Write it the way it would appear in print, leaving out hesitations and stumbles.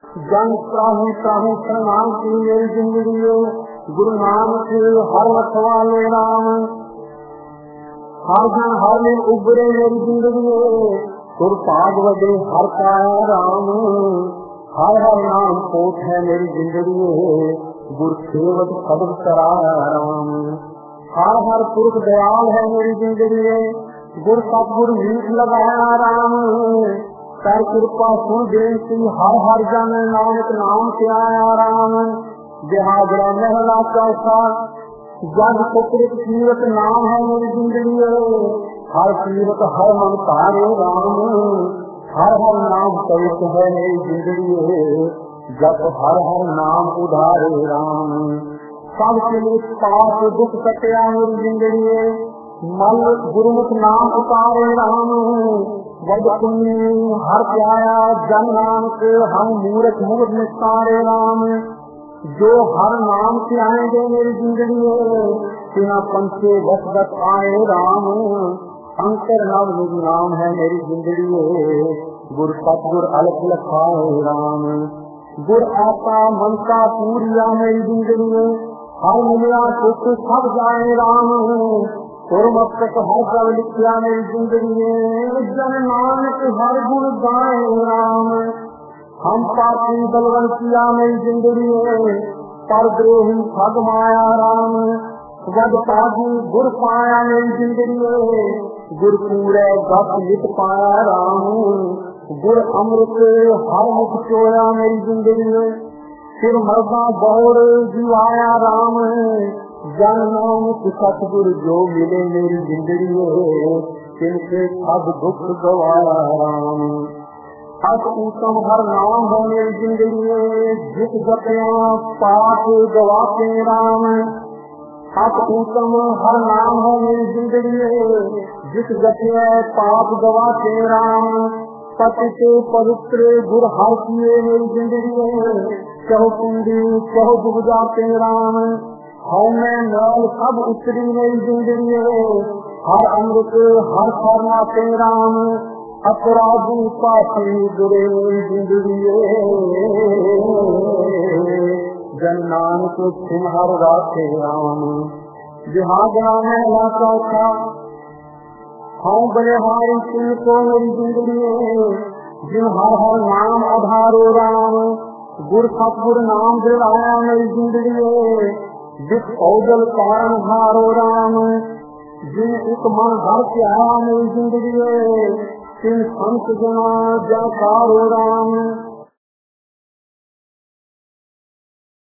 जन प्राहु प्राहु प्रणाम की मेरी जिंदगी गुरु नानक हर रखवाले राम। हर जन हर में उबरे मेरी जिंदगी सुर पाग वजे हर पाया राम। हर हर नाम कोट है मेरी जिंदगी गुर सेवक सबर कराया राम। हर हर पुरुष दयाल है मेरी जिंदगी गुर सतगुरु मीठ लगाया राम। कर कृपा सुन बेनती हर हर जन नानक नाम से आया राम। बिहागरा महला चौथा जग पुत्र तीरथ नाम है मेरी जिंदगी हर तीरथ हर मन तारे राम। हर हर नाम पवित्र है मेरी जिंदगी जप हर हर नाम उधारे राम। सबके लिए पाप दुख कटिया मेरी जिंदगी मल गुरुमुख नाम उतारे राम। वद पुण्य हर प्याया जन नानक हम मूर्ख मूर्ख निस्तारे राम। जो हर नाम से आएंगे मेरी जिंदगी सिना पंचे बस बस आए राम। अंतर नव निज नाम है मेरी जिंदगी गुर सतगुर अलख लखाए राम। गुर आता मनसा पूरिया मेरी जिंदगी हर मिलिया सुख सब जाए राम। मस्तक हर सब लिखिया मेरी जिंदगी जन नानक हर गुण गाए राम। हम पापी बलवन किया मेरी जिंदगी पर द्रोही ठग माया राम। वद पागी गुर पाया मेरी जिंदगी गुर पूरे गप लिख पाया राम। गुर अमृत हर मुख चोया मेरी जिंदगी फिर मरदा बौर जीवाया राम। जन नानक सतगुर जो मिले मेरी जिंदगी तिनके सब दुख गवाया राम। अस उत्तम हर नाम है मेरी जिंदगी जिस जपिया पाप गवाते राम। अस उत्तम हर नाम है मेरी जिंदगी जिस जपिया पाप गवाते राम। पतित पवित्र गुर हर किए मेरी जिंदगी कहो कुंडी कहो डूब जाते राम। मैं नाल सब उतरी मेरी जिंदगी हर अमृत हर फरमाते राम। अपराधी पापी बुरे जिंदगी जन नानक सिंह हर राखे राम। बिहागरा महला चौथा हम बलिहारी सिंह को मेरी जिंदगी जिन हर हर नाम आधारो राम। गुर सतगुर नाम दिलाया मेरी जिंदगी जिस औजल कारण हारो राम। जिन एक मन हर के आया मेरी जिंदगी तिन संत जना जयकारो राम।